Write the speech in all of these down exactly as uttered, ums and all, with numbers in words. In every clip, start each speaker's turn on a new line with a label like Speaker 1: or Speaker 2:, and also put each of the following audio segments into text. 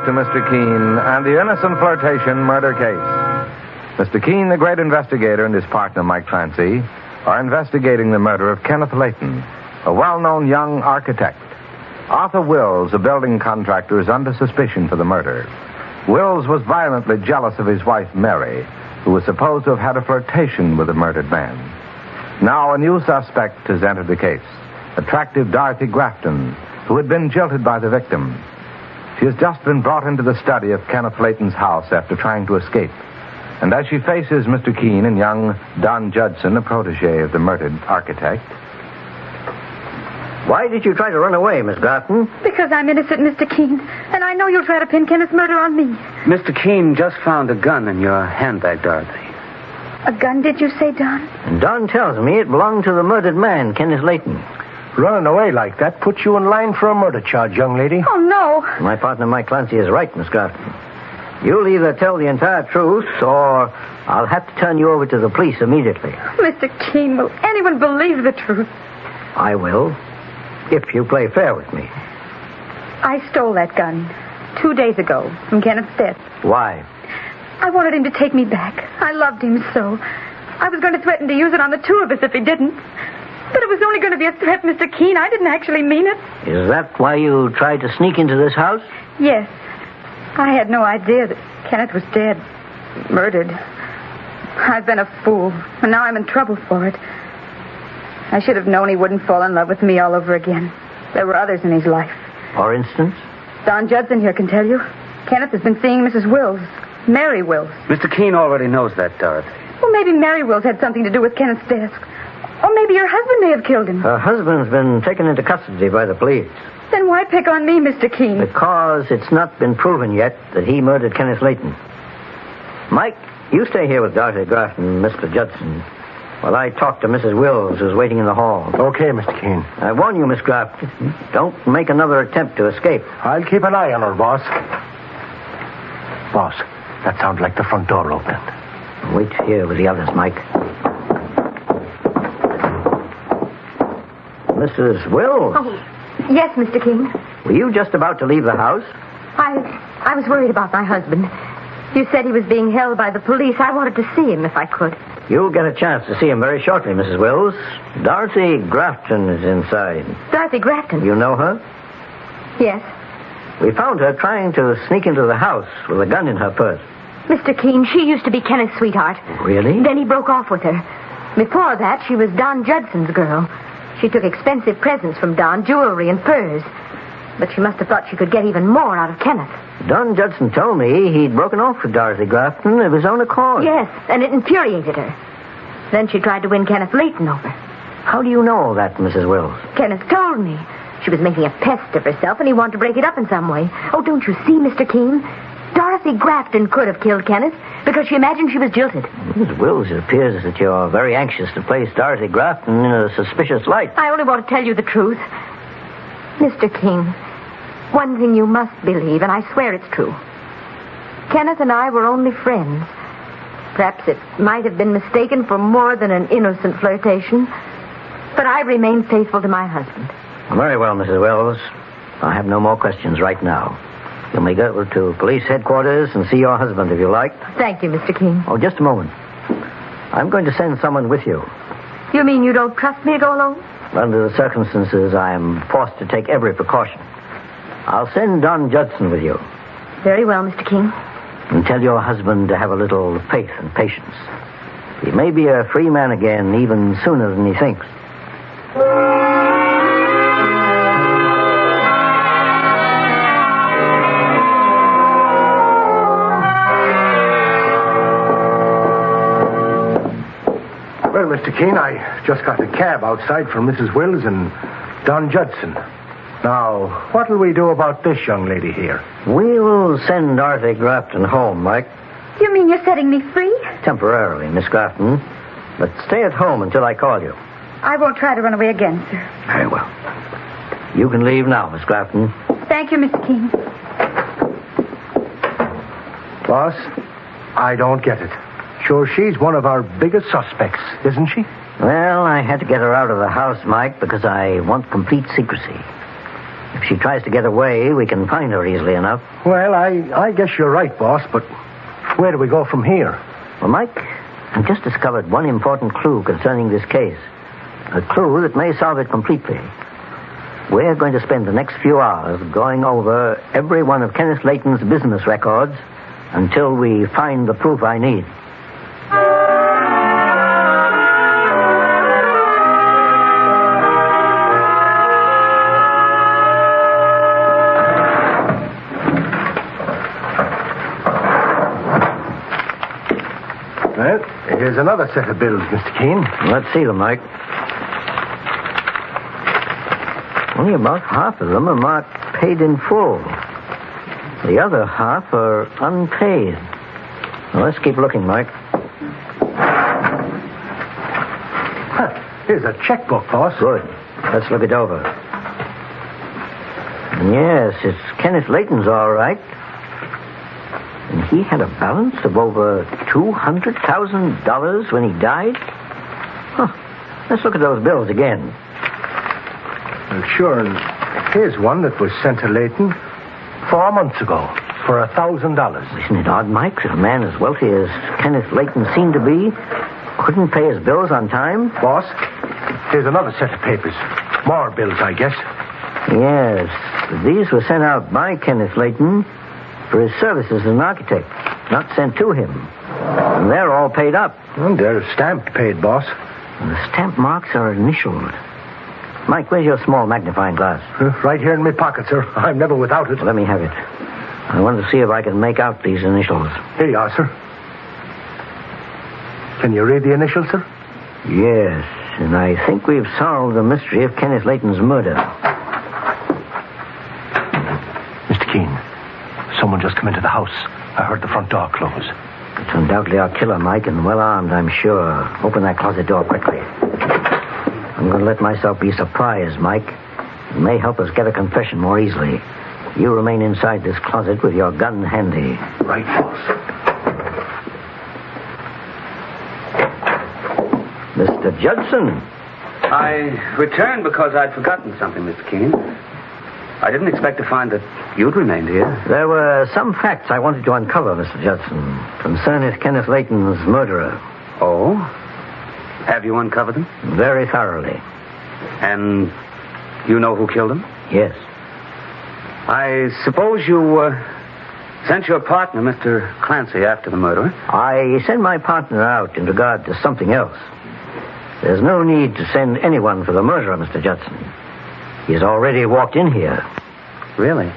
Speaker 1: to Mister Keene and the innocent flirtation murder case. Mister Keene, the great investigator, and his partner, Mike Clancy, are investigating the murder of Kenneth Layton, a well-known young architect. Arthur Wills, a building contractor, is under suspicion for the murder. Wills was violently jealous of his wife, Mary, who was supposed to have had a flirtation with the murdered man. Now a new suspect has entered the case, attractive Dorothy Grafton, who had been jilted by the victim. She has just been brought into the study of Kenneth Layton's house after trying to escape. And as she faces Mister Keene and young Don Judson, a protege of the murdered architect...
Speaker 2: Why did you try to run away, Miss Grafton?
Speaker 3: Because I'm innocent, Mister Keene, and I know you'll try to pin Kenneth's murder on me.
Speaker 4: Mister Keene just found a gun in your handbag, Dorothy.
Speaker 3: A gun, did you say, Don?
Speaker 2: And Don tells me it belonged to the murdered man, Kenneth Layton.
Speaker 5: Running away like that puts you in line for a murder charge, young lady.
Speaker 3: Oh, no.
Speaker 2: My partner, Mike Clancy, is right, Miss Grafton. You'll either tell the entire truth, or I'll have to turn you over to the police immediately.
Speaker 3: Mister Keene, will anyone believe the truth?
Speaker 2: I will, if you play fair with me.
Speaker 3: I stole that gun two days ago from Kenneth's desk.
Speaker 2: Why?
Speaker 3: I wanted him to take me back. I loved him so. I was going to threaten to use it on the two of us if he didn't. But it was only going to be a threat, Mister Keene. I didn't actually mean it.
Speaker 2: Is that why you tried to sneak into this house?
Speaker 3: Yes. I had no idea that Kenneth was dead. Murdered. I've been a fool, and now I'm in trouble for it. I should have known he wouldn't fall in love with me all over again. There were others in his life.
Speaker 2: For instance?
Speaker 3: Don Judson here can tell you. Kenneth has been seeing Missus Wills. Mary Wills.
Speaker 4: Mister Keene already knows that, Dorothy.
Speaker 3: Well, maybe Mary Wills had something to do with Kenneth's desk. Or maybe your husband may have killed him.
Speaker 2: Her husband's been taken into custody by the police.
Speaker 3: Then why pick on me, Mister Keene?
Speaker 2: Because it's not been proven yet that he murdered Kenneth Layton. Mike, you stay here with Dorothy Grafton and Mister Judson while I talk to Missus Wills, who's waiting in the hall.
Speaker 5: Okay, Mister Keene.
Speaker 2: I warn you, Miss Grafton, don't make another attempt to escape.
Speaker 5: I'll keep an eye on her, boss. Boss, that sounds like the front door opening.
Speaker 2: Wait here with the others, Mike. Missus Wills?
Speaker 3: Oh, yes, Mister Keene.
Speaker 2: Were you just about to leave the house?
Speaker 3: I I was worried about my husband. You said he was being held by the police. I wanted to see him if I could.
Speaker 2: You'll get a chance to see him very shortly, Missus Wills. Dorothy Grafton is inside.
Speaker 3: Dorothy Grafton?
Speaker 2: You know her?
Speaker 3: Yes.
Speaker 2: We found her trying to sneak into the house with a gun in her purse.
Speaker 3: Mister Keene, she used to be Kenneth's sweetheart.
Speaker 2: Really?
Speaker 3: Then he broke off with her. Before that, she was Don Judson's girl. She took expensive presents from Don, jewelry and furs. But she must have thought she could get even more out of Kenneth.
Speaker 2: Don Judson told me he'd broken off with Dorothy Grafton of his own accord.
Speaker 3: Yes, and it infuriated her. Then she tried to win Kenneth Layton over.
Speaker 2: How do you know all that, Missus Wills?
Speaker 3: Kenneth told me. She was making a pest of herself, and he wanted to break it up in some way. Oh, don't you see, Mister Keene? Dorothy Grafton could have killed Kenneth because she imagined she was jilted.
Speaker 2: Missus Wills, it appears that you're very anxious to place Dorothy Grafton in a suspicious light.
Speaker 3: I only want to tell you the truth. Mister Keene, one thing you must believe, and I swear it's true. Kenneth and I were only friends. Perhaps it might have been mistaken for more than an innocent flirtation, but I remain faithful to my husband.
Speaker 2: Very well, Missus Wills. I have no more questions right now. You may go to police headquarters and see your husband if you like.
Speaker 3: Thank you, Mister Keene.
Speaker 2: Oh, just a moment. I'm going to send someone with you.
Speaker 3: You mean you don't trust me to go alone?
Speaker 2: Under the circumstances, I am forced to take every precaution. I'll send Don Judson with you.
Speaker 3: Very well, Mister Keene.
Speaker 2: And tell your husband to have a little faith and patience. He may be a free man again even sooner than he thinks.
Speaker 5: Well, Mister Keene, I just got a cab outside from Missus Wills and Don Judson. Now, what'll we do about this young lady here?
Speaker 2: We'll send Dorothy Grafton home, Mike.
Speaker 3: You mean you're setting me free?
Speaker 2: Temporarily, Miss Grafton. But stay at home until I call you.
Speaker 3: I won't try to run away again, sir.
Speaker 2: Very well. You can leave now, Miss Grafton.
Speaker 3: Thank you, Mister Keene.
Speaker 5: Boss, I don't get it. Sure, she's one of our biggest suspects, isn't she?
Speaker 2: Well, I had to get her out of the house, Mike, because I want complete secrecy. If she tries to get away, we can find her easily enough.
Speaker 5: Well, I, I guess you're right, boss, but where do we go from here?
Speaker 2: Well, Mike, I've just discovered one important clue concerning this case. A clue that may solve it completely. We're going to spend the next few hours going over every one of Kenneth Layton's business records until we find the proof I need.
Speaker 5: Well, here's another set of bills, Mister Keene.
Speaker 2: Let's see them, Mike. Only about half of them are marked paid in full. The other half are unpaid. Well, let's keep looking, Mike.
Speaker 5: Huh. Here's a checkbook, boss.
Speaker 2: Good. Let's look it over. Yes, it's Kenneth Layton's, all right. And he had a balance of over two hundred thousand dollars when he died? Huh. Let's look at those bills again.
Speaker 5: Well, sure, and here's one that was sent to Layton four months ago for a thousand dollars.
Speaker 2: Isn't it odd, Mike, that a man as wealthy as Kenneth Layton seemed to be couldn't pay his bills on time?
Speaker 5: Boss, here's another set of papers. More bills, I guess.
Speaker 2: Yes, these were sent out by Kenneth Layton for his services as an architect, not sent to him. And they're all paid up.
Speaker 5: Well, they're stamped paid, boss.
Speaker 2: And the stamp marks are initialed. Mike, where's your small magnifying glass?
Speaker 5: Uh, right here in my pocket, sir. I'm never without it.
Speaker 2: Well, let me have it. I want to see if I can make out these initials.
Speaker 5: Here you are, sir. Can you read the initials, sir?
Speaker 2: Yes, and I think we've solved the mystery of Kenneth Layton's murder.
Speaker 5: Mister Keene, someone just come into the house. I heard the front door close.
Speaker 2: It's undoubtedly our killer, Mike, and well armed, I'm sure. Open that closet door quickly. I'm going to let myself be surprised, Mike. It may help us get a confession more easily. You remain inside this closet with your gun handy.
Speaker 5: Right, boss.
Speaker 2: Mister Judson.
Speaker 4: I returned because I'd forgotten something, Mister Keene. I didn't expect to find that you'd remained here.
Speaker 2: There were some facts I wanted to uncover, Mister Judson, concerning Kenneth Layton's murderer.
Speaker 4: Oh? Have you uncovered them?
Speaker 2: Very thoroughly.
Speaker 4: And you know who killed him?
Speaker 2: Yes.
Speaker 4: I suppose you uh, sent your partner, Mister Clancy, after the murderer.
Speaker 2: I sent my partner out in regard to something else. There's no need to send anyone for the murderer, Mister Judson. He's already walked in here.
Speaker 4: Really?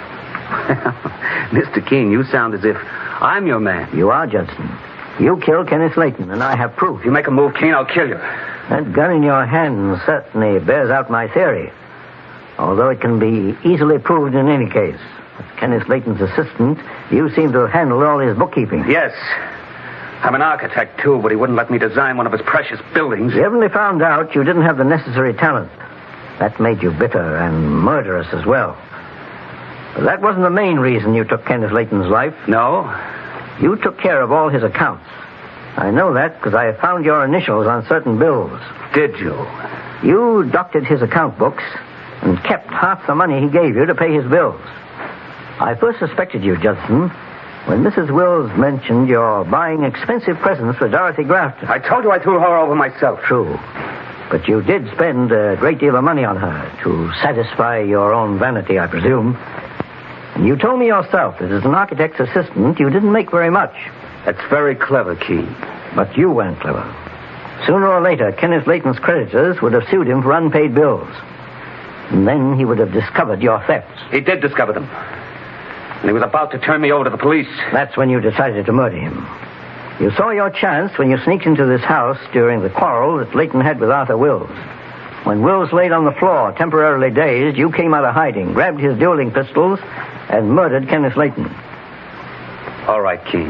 Speaker 4: Mister Keene, you sound as if I'm your man.
Speaker 2: You are, Judson. You killed Kenneth Layton, and I have proof.
Speaker 4: If you make a move, Keene, I'll kill you.
Speaker 2: That gun in your hand certainly bears out my theory. Although it can be easily proved in any case. As Kenneth Layton's assistant, you seem to have handled all his bookkeeping.
Speaker 4: Yes. I'm an architect, too, but he wouldn't let me design one of his precious buildings.
Speaker 2: You haven't found out you didn't have the necessary talent. That made you bitter and murderous as well. But that wasn't the main reason you took Kenneth Layton's life.
Speaker 4: No?
Speaker 2: You took care of all his accounts. I know that because I found your initials on certain bills.
Speaker 4: Did you?
Speaker 2: You doctored his account books and kept half the money he gave you to pay his bills. I first suspected you, Judson, when Missus Wills mentioned you're buying expensive presents for Dorothy Grafton.
Speaker 4: I told you I threw her over myself.
Speaker 2: True. But you did spend a great deal of money on her to satisfy your own vanity, I presume. And you told me yourself that as an architect's assistant, you didn't make very much.
Speaker 4: That's very clever, Keene.
Speaker 2: But you weren't clever. Sooner or later, Kenneth Layton's creditors would have sued him for unpaid bills. And then he would have discovered your thefts.
Speaker 4: He did discover them. And he was about to turn me over to the police.
Speaker 2: That's when you decided to murder him. You saw your chance when you sneaked into this house during the quarrel that Layton had with Arthur Wills. When Wills laid on the floor, temporarily dazed, you came out of hiding, grabbed his dueling pistols, and murdered Kenneth Layton.
Speaker 4: All right, Keene.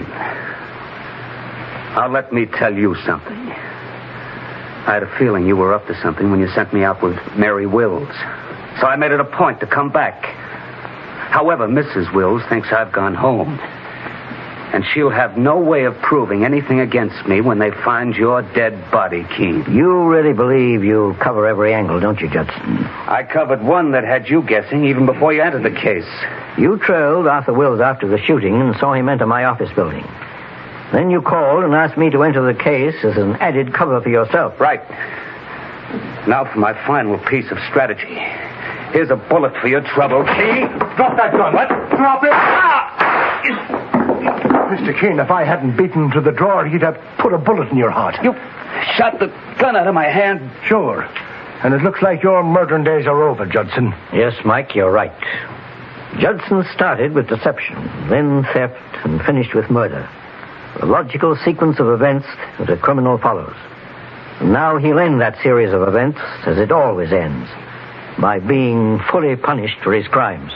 Speaker 4: Now let me tell you something. I had a feeling you were up to something when you sent me out with Mary Wills. So I made it a point to come back. However, Missus Wills thinks I've gone home. And she'll have no way of proving anything against me when they find your dead body, Keene.
Speaker 2: You really believe you'll cover every angle, don't you, Judson?
Speaker 4: I covered one that had you guessing even before you entered the case.
Speaker 2: You trailed Arthur Wills after the shooting and saw him enter my office building. Then you called and asked me to enter the case as an added cover for yourself.
Speaker 4: Right. Now for my final piece of strategy. Here's a bullet for your trouble, Keene.
Speaker 5: Drop that gun.
Speaker 4: What?
Speaker 5: Drop it. Ah! Mister Keene, if I hadn't beaten him to the drawer, he'd have put a bullet in your heart.
Speaker 4: You shot the gun out of my hand.
Speaker 5: Sure. And it looks like your murdering days are over, Judson.
Speaker 2: Yes, Mike, you're right. Judson started with deception, then theft, and finished with murder. A logical sequence of events that a criminal follows. And now he'll end that series of events as it always ends, by being fully punished for his crimes.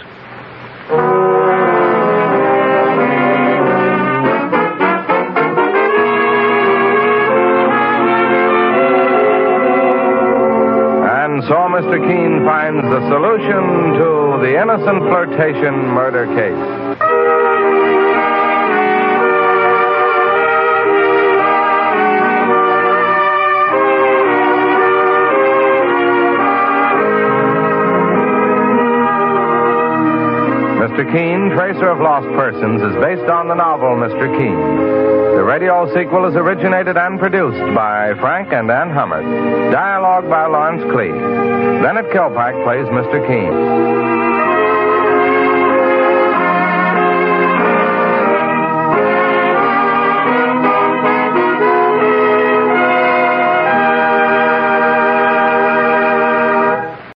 Speaker 1: And so Mister Keene finds the solution to the innocent flirtation murder case. Mister Keene, Tracer of Lost Persons, is based on the novel Mister Keene. The radio sequel is originated and produced by Frank and Ann Hummert. Dialogue by Lawrence Clee. Leonard Kilpack plays Mister Keene.